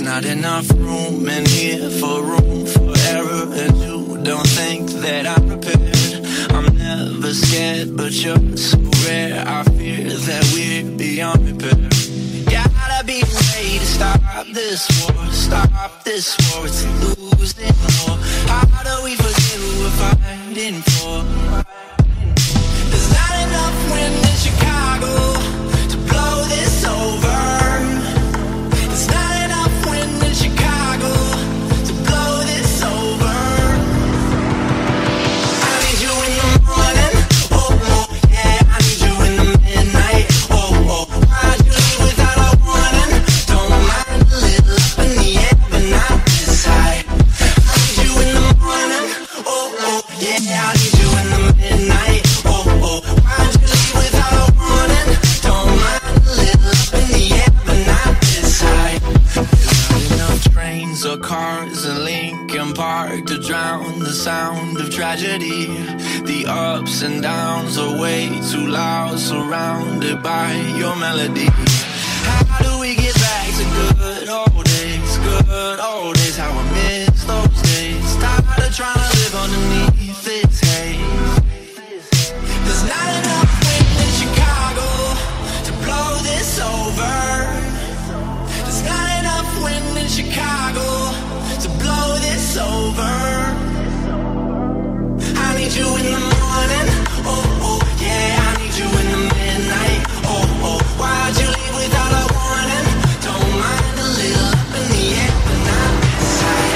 not enough room in here for error, and you don't think that I'm prepared. I'm never scared, but you're so rare. I fear that we're beyond repair. Gotta be ready to stop this war. Stop this war, it's a losing war. How do we forget who we're fighting for? There's not enough wind in Chicago to blow this over. There's not enough wind in Chicago to blow this over. I need you in the morning, oh, oh, yeah. I need you in the midnight, oh, oh. Why'd you leave without a warning? Don't mind a little up in the air, but not this high. I need you in the morning, oh, oh, yeah. I need you in the midnight, oh, oh. Why'd you leave without a warning? Don't mind a little up in the air, but not this high. There's not enough trains or cars in Lincoln Park to drown the sound of tragedy. The ups and downs are way too loud, surrounded by your melody. How do we get back to good old days? Good old days, how I miss those days. Tired of trying to live underneath this haze. There's not enough wind in Chicago to blow this over. There's not enough wind in Chicago to blow this over. I need you in the morning, oh, oh, yeah. I need you in the midnight, oh, oh. Why'd you leave without a warning? Don't mind a little up in the air, but not this high.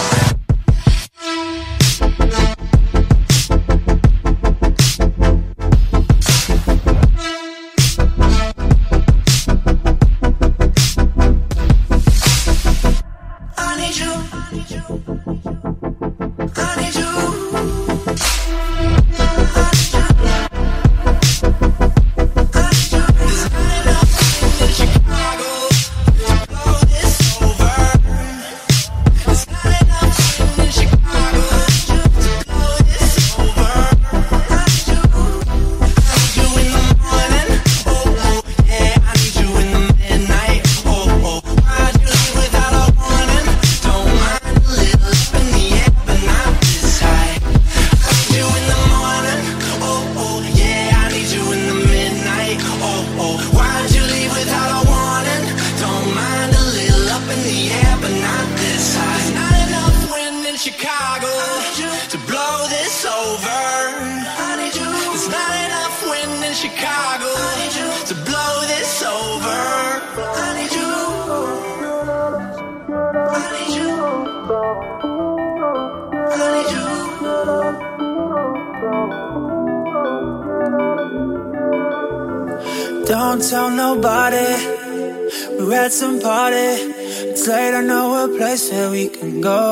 I need you, I need you, I need you. Chicago to blow this over. I need you. There's not enough wind in Chicago to blow this over. I need you. I need you. I need you. Don't tell nobody. We're at some party. It's late, I know a place where we can go.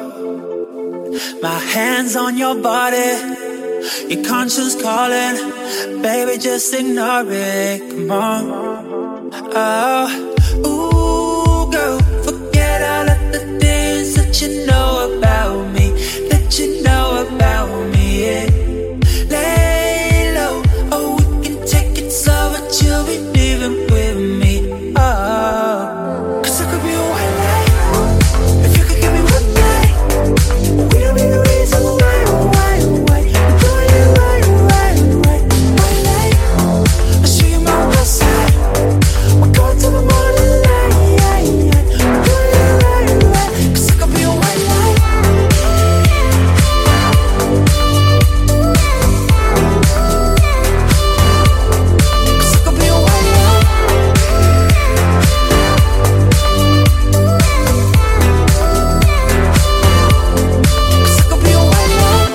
My hands on your body, your conscience calling. Baby, just ignore it, come on. Oh, ooh, girl, forget all of the things that you know about me. That you know about me, yeah. Lay low, oh, we can take it slow, but you'll be leaving with me. Oh, 'cause I could be a white light. If you could give me one night, we don't need no reason why, why, why. I'm doing it right, right, right. White light, I'll show you my whole side. We're going till the morning light. I'm doing it right, right. 'Cause I could be a white light. 'Cause I could be a white light. 'Cause I could be a white light.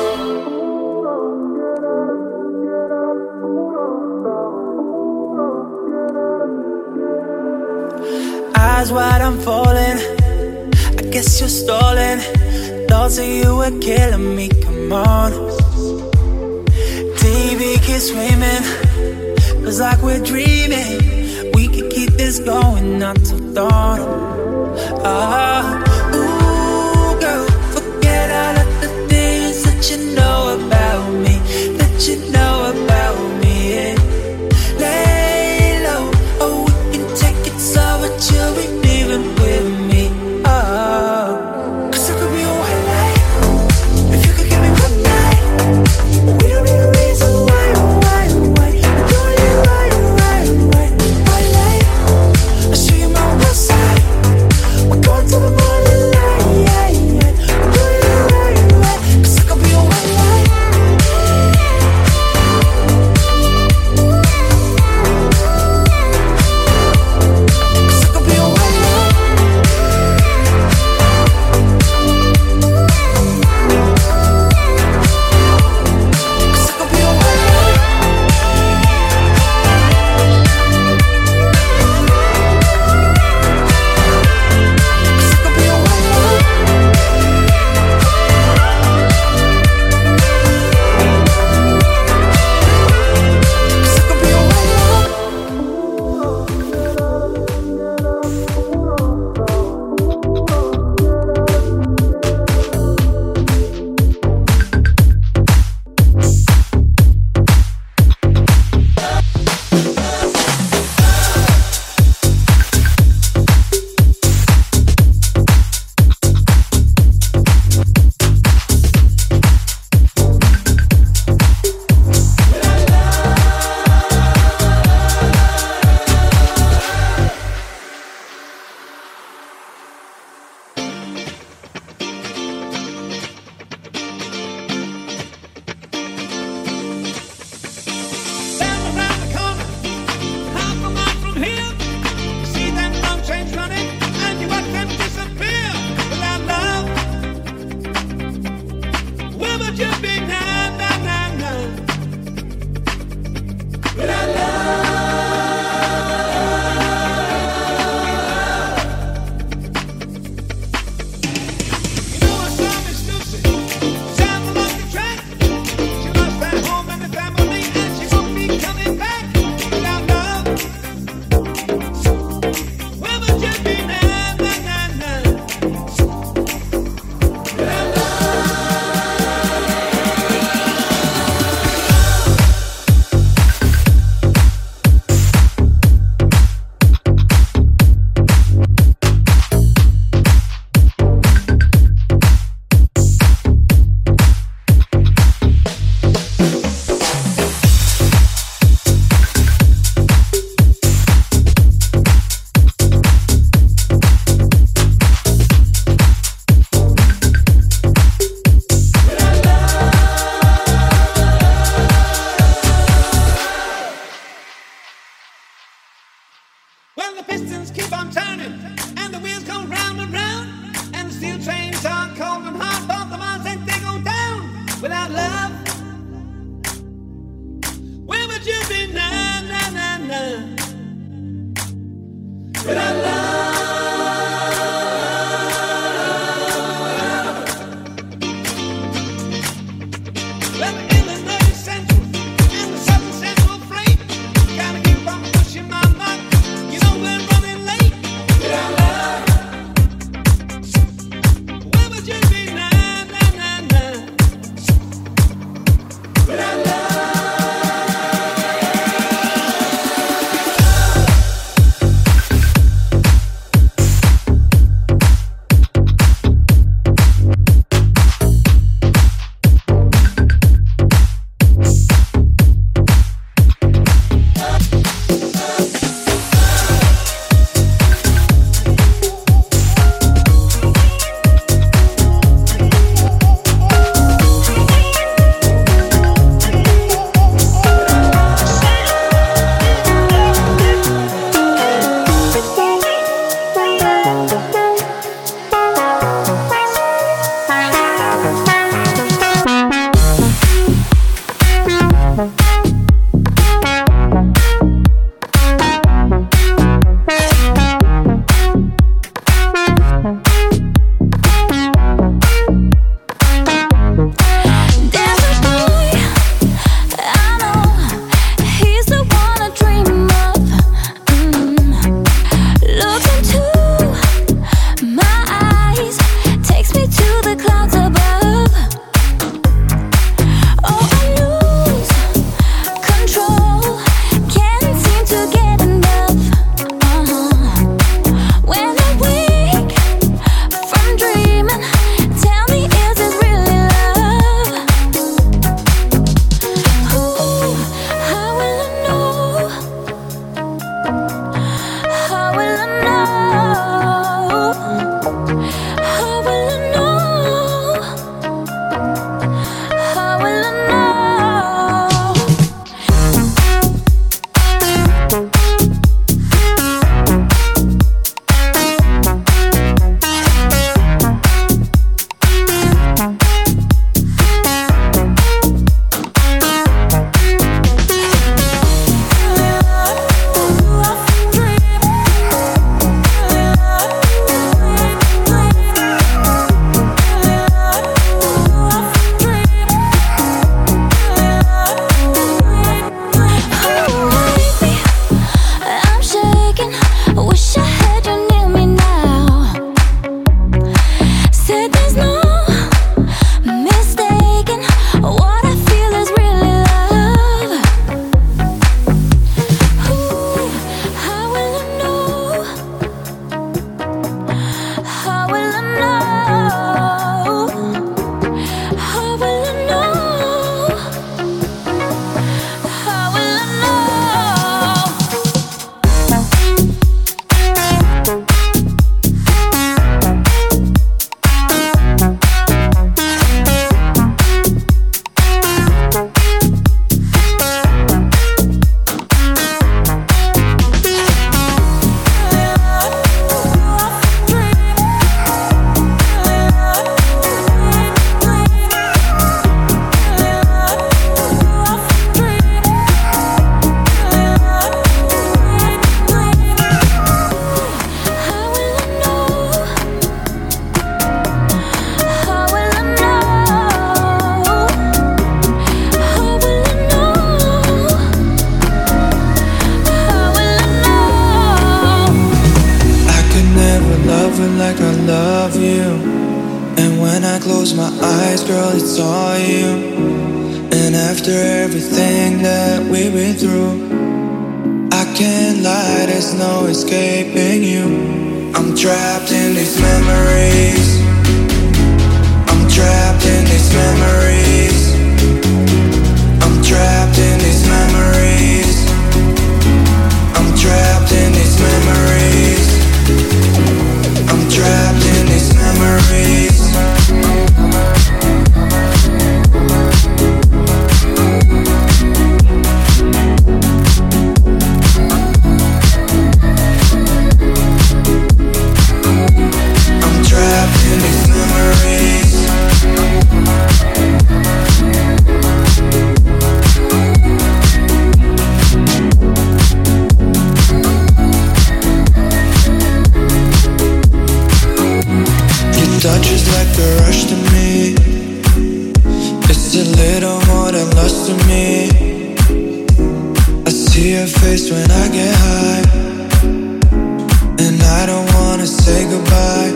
Eyes wide, I'm falling. I guess you're stalling. Thoughts of you were killing me, come on. TV keeps screaming, 'cause like we're dreaming. We could keep this going until dawn. Ah, ooh, girl, forget all of the things that you know about me. That you know about me, yeah. Lay low, oh, we can take it slow, but you'll be leaving with me. eyes, girl, it's all you. And after everything that we've been through, I can't lie, there's no escaping you. I'm trapped in these memories. I'm trapped in these memories. I'm trapped in these memories. I'm trapped in these memories. I'm trapped in these memories. I'm trapped in these memories. Your touch is like a rush to me. It's a little more than lust to me. I see your face when I get high, and I don't wanna say goodbye.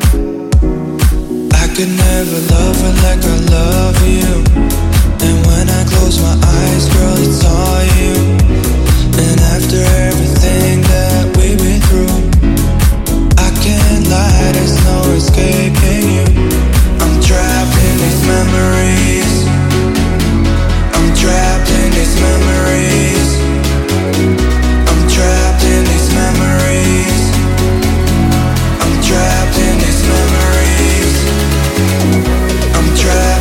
I could never love her like I love you. And when I close my eyes, girl, it's all you. And after everything that we've been through, I can't lie, there's no escaping you. I'm trapped in these memories. I'm trapped in these memories. I'm trapped in these memories. I'm trapped in these memories. I'm trapped.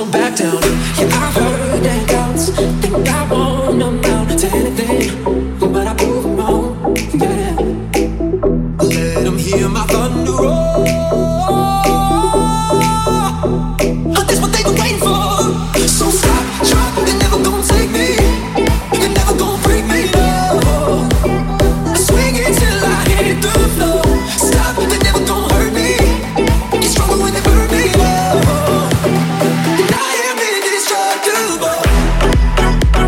won't back down. Yeah, I've heard that counts. Think I won't amount to anything, but I prove them wrong. Yeah, let them hear my thunder roll. That's what they've been waiting for. So stop, drop, they're never gonna take me. You're never gonna break me, no. Swing it till I hit the floor. Stop, they're never gonna hurt me. Get stronger when they burn me, no. And I am indestructible.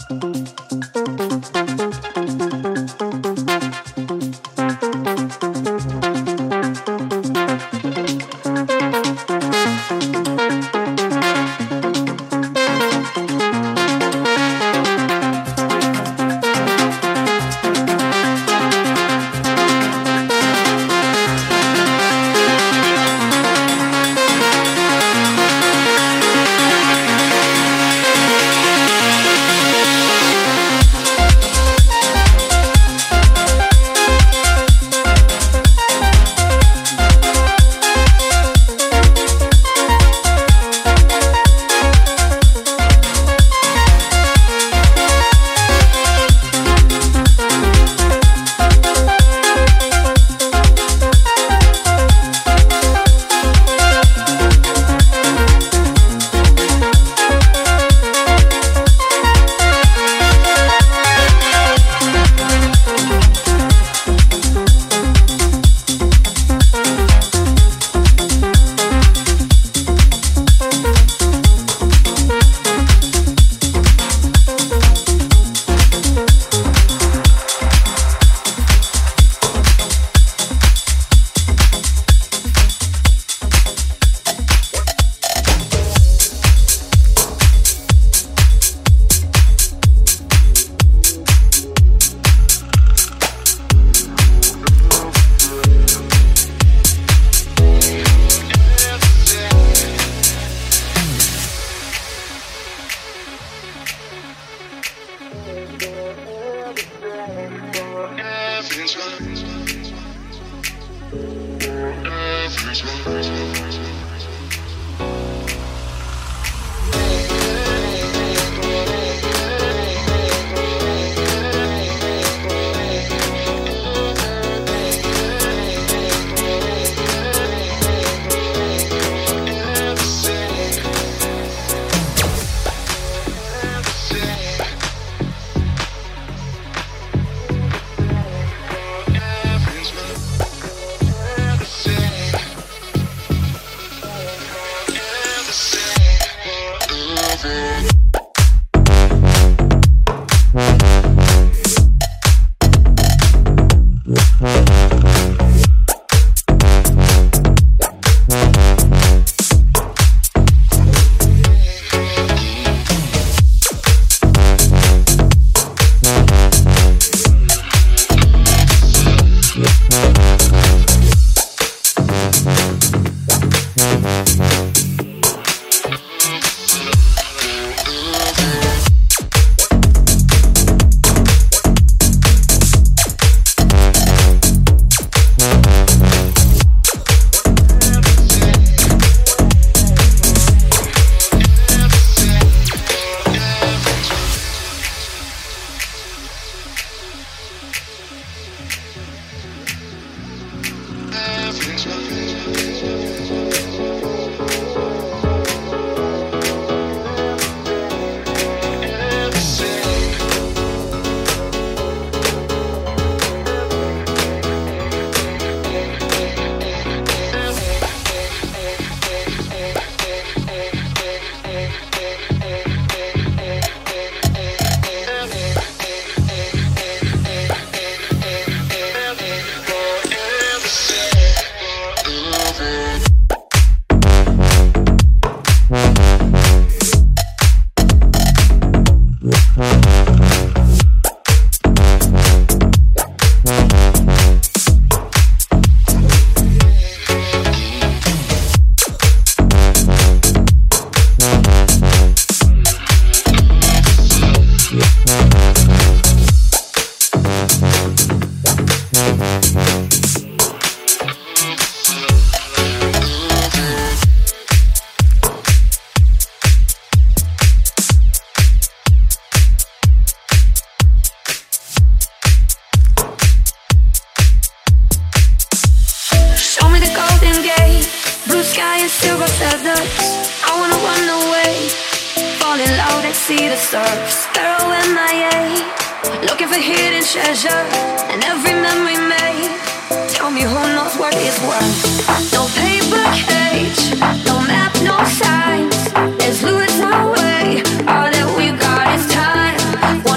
see the stars, sparrow MIA, looking for hidden treasure and every memory made. Tell me who knows what is worth. No paper cage, no map, no signs. Let's lose our way. All that we got is time.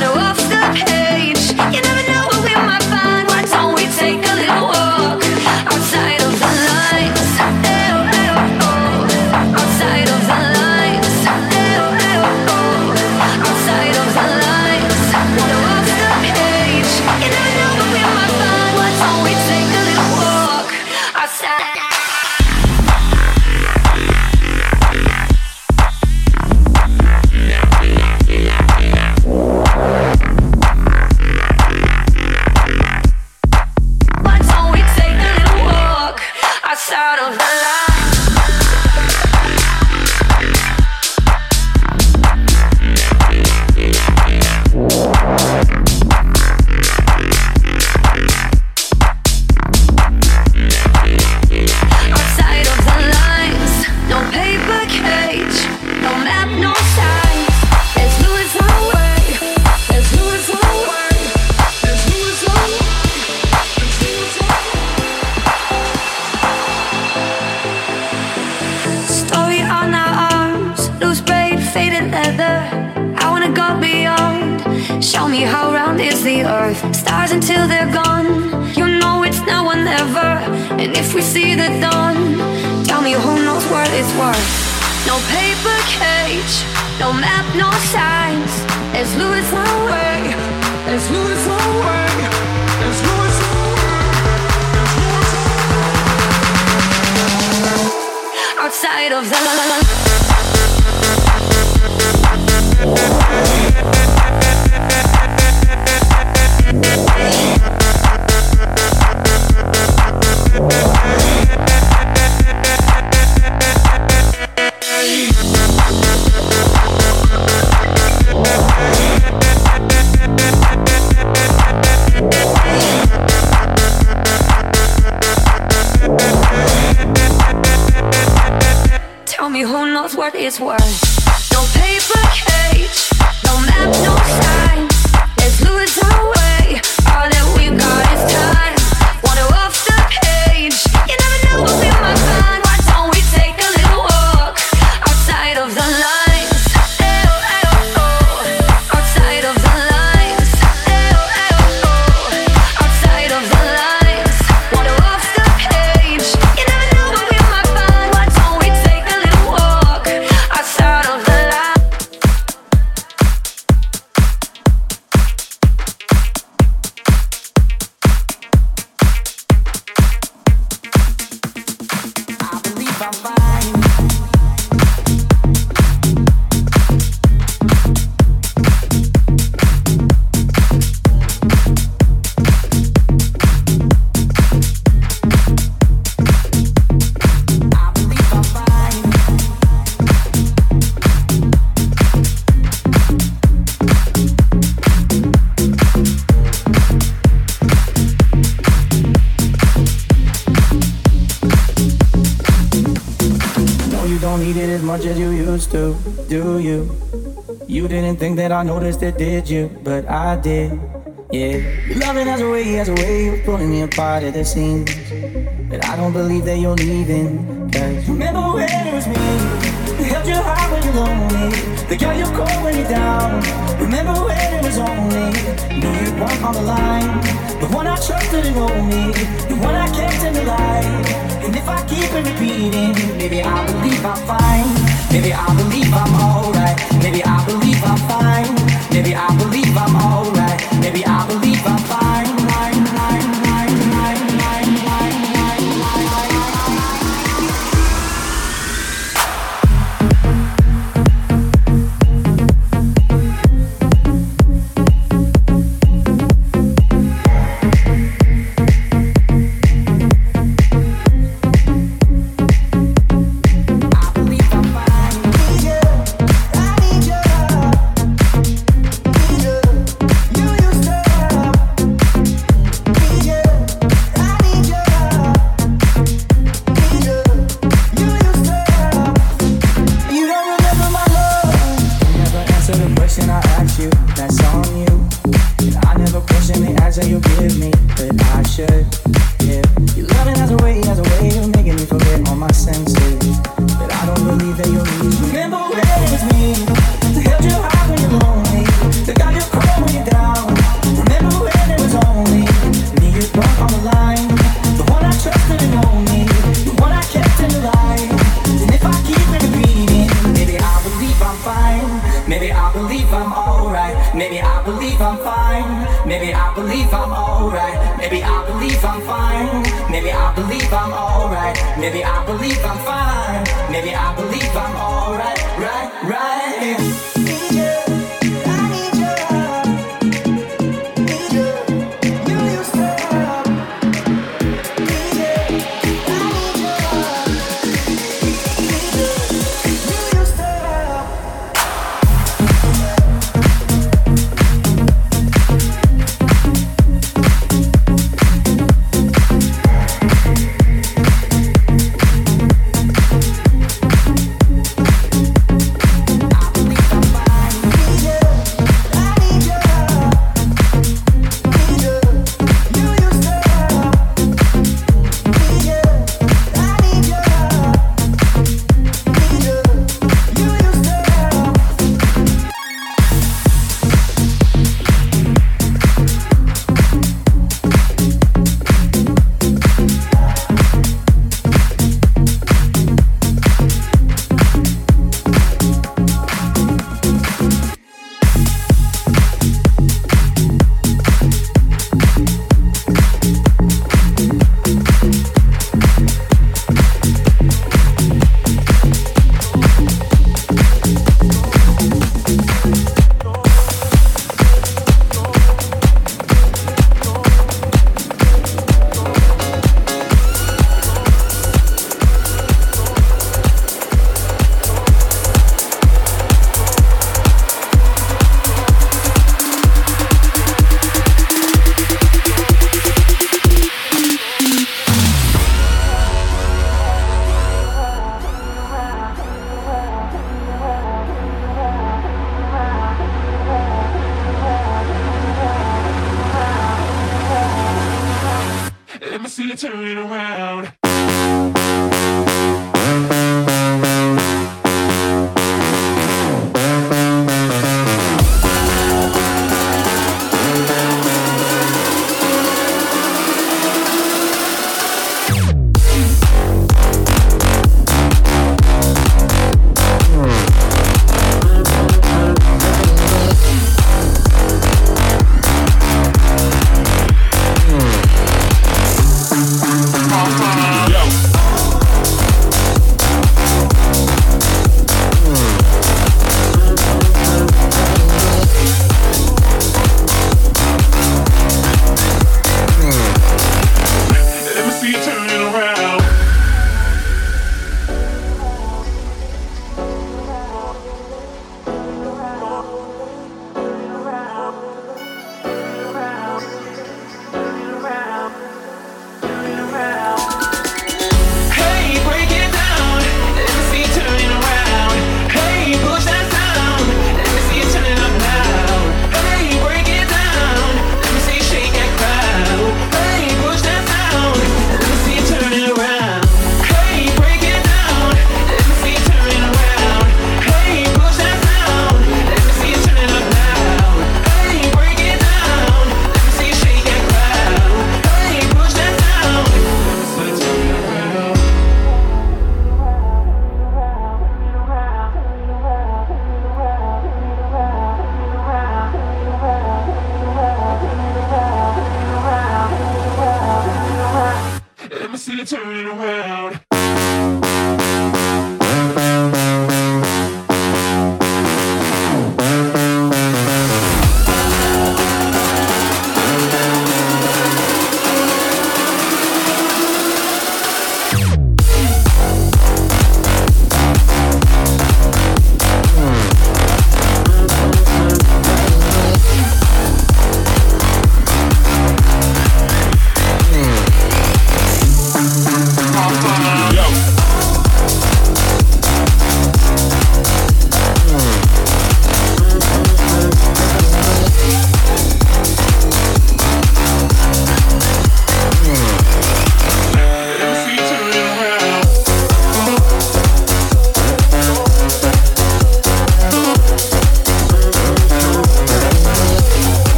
worth. Stars until they're gone. You know it's now or never. And if we see the dawn, tell me who knows what it's worth. No paper cage, no map, no signs. Let's lose our way. Let's lose our way. Let's lose our way. Outside of the tell me who knows what it's worth. No paper cage, no map, no signs. Let's lose our way. All that we got is time. Water off the page. You never know what we might find. Why don't we take a little walk outside of the lines? Outside of the lines. Outside of the lines. Water off the page. You never know what we might find. Why don't we take a little walk outside of the lines? I believe I'm fine. I believe I'm fine. No, you don't need it as much as you used to, do you? You didn't think that I noticed it, did you? But I did, yeah. You love it as a way of pulling me apart at the seams. But I don't believe that you're leaving. Cause remember when it was me who held you high when you're lonely, the girl you call when you're down. Remember when it was only me you want on the line, the one I trusted and owned me, the one I kept in the light. And if I keep it repeating, maybe I believe I'm fine. Maybe I believe I'm alright. Maybe I believe I'm fine. Maybe I believe I'm alright. Maybe I believe I'm fine.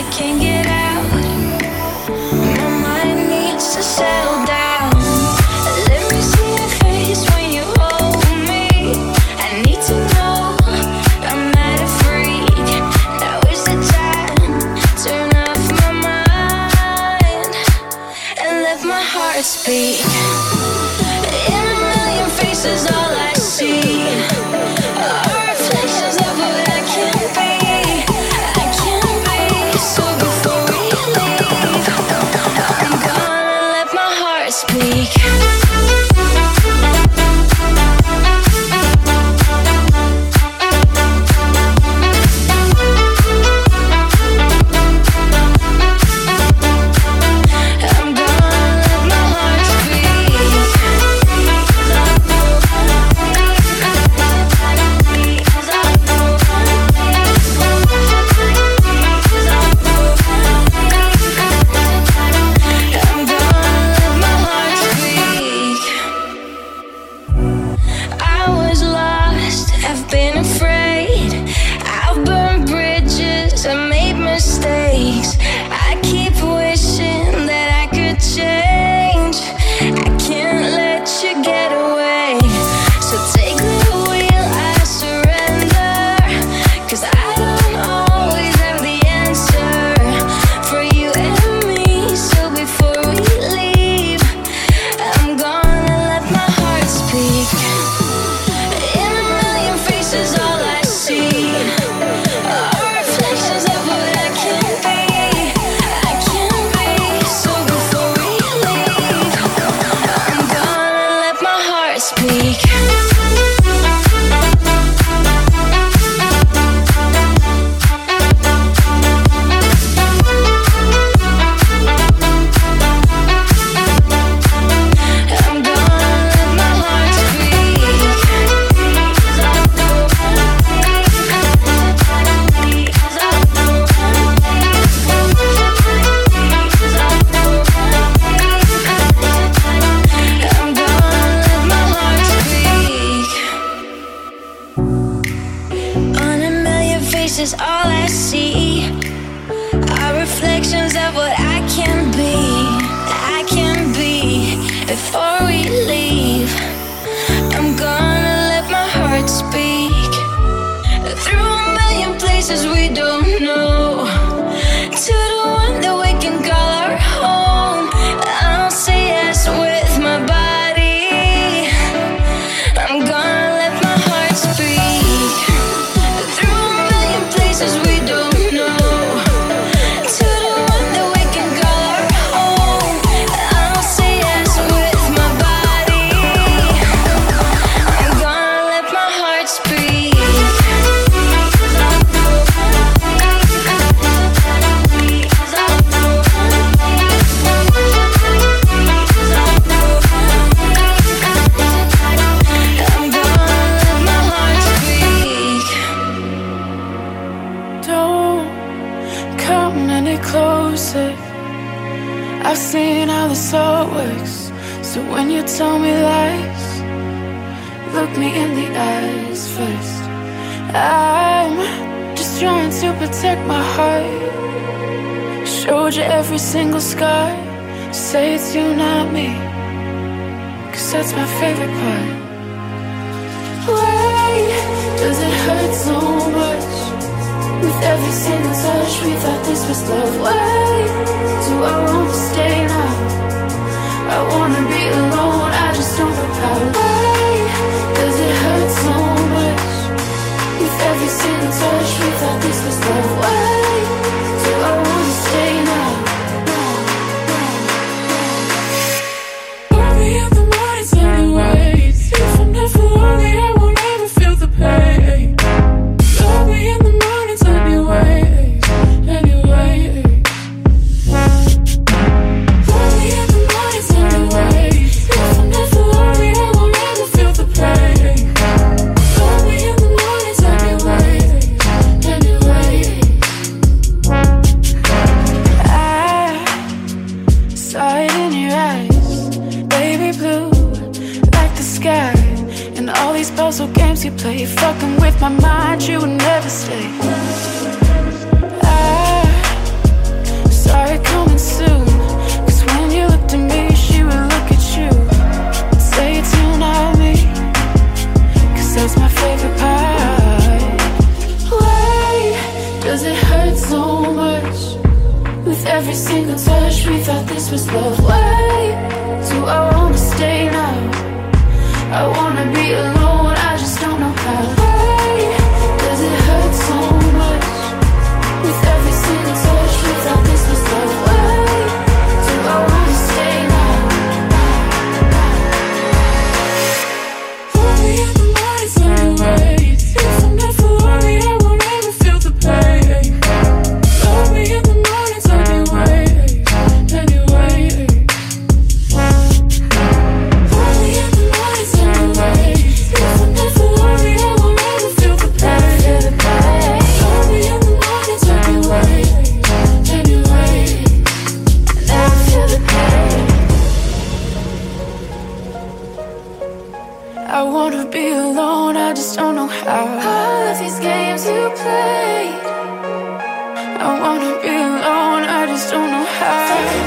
can't get out. My mind needs to settle down. Let me see your face when you hold me. I need to know I'm not a freak. Now is the time. Turn off my mind and let my heart speak. In a million faces, all I see are reflections of what I can be. I can be. So before we leave, I'm gonna let my heart speak. Is all I see are reflections of what I can be. I can be before we leave. I'm gonna let my heart speak through a million places we don't know, to the one that we can call our home. I'll say yes with my body. I'm gonna let my heart speak through places we don't know, to the one that we can call our home. I'll say yes with my body. I'm gonna let my heart speak. I'm gonna let my heart speak. Don't come any closer. I've seen how this all works. So when you tell me lies, look me in the eyes first. I'm just trying to protect my heart. Showed you every single scar. Say it's you, not me, 'cause that's my favorite part. Why does it hurt so much? With every single touch, we thought this was love. Why do I want to stay now? I wanna be alone, I just don't know how. Why does it hurt so much? With every single touch, we thought this was love. Why do I want to stay now? Call me in the mornings anyway. If I'm never lonely, I won't ever feel the pain. Call me in the mornings anyway. Call me in the mornings anyway. If I'm never lonely, I won't ever feel the pain. Call me in the mornings anyway. I saw it in your eyes, baby blue, like the sky. And all these puzzle games you play, fucking with my mind, you would never stay. I every single touch, we thought this was love. Why do I wanna stay now? I wanna be alone, I just don't know how. Why does it hurt so much? With every single touch, we thought this was love. Why do I wanna stay now? Hold me in the morning, tell me wait. If I'm never worried, I won't ever feel the pain. Love me in the morning, tell me wait. Anyway, hold me in the morning, tell me wait. If I'm never worried, I won't ever feel the pain. Love me in the morning, tell me wait. Anyway, never feel the pain. I wanna be alone, I just don't know how. All of these games you play, I wanna be alone, I just don't know how.